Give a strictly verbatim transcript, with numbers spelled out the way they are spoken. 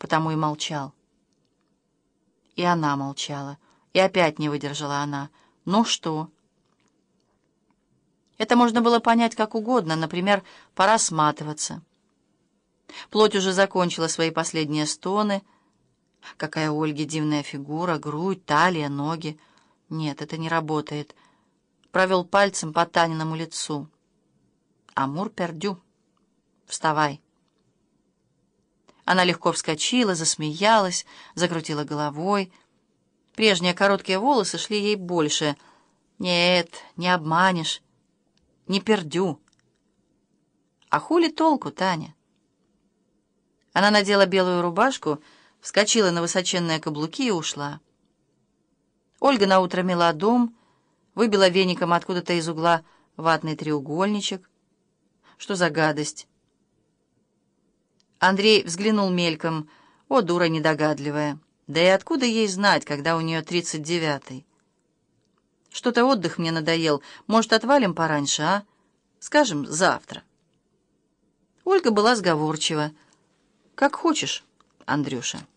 потому и молчал. И она молчала, и опять не выдержала она. «Ну что?» Это можно было понять как угодно, например, пора сматываться. Плоть уже закончила свои последние стоны. Какая у Ольги дивная фигура, грудь, талия, ноги. Нет, это не работает. Провел пальцем по Таниному лицу. «Амур пердю. Вставай». Она легко вскочила, засмеялась, закрутила головой. Прежние короткие волосы шли ей больше. «Нет, не обманешь. Не пердю». «А хули толку, Таня?» Она надела белую рубашку, вскочила на высоченные каблуки и ушла. Ольга наутро мела дом, выбила веником откуда-то из угла ватный треугольничек. Что за гадость? Андрей взглянул мельком. О, дура недогадливая! Да и откуда ей знать, когда у нее тридцать девятый? Что-то отдых мне надоел. Может, отвалим пораньше, а? Скажем, завтра. Ольга была сговорчива. Как хочешь, Андрюша.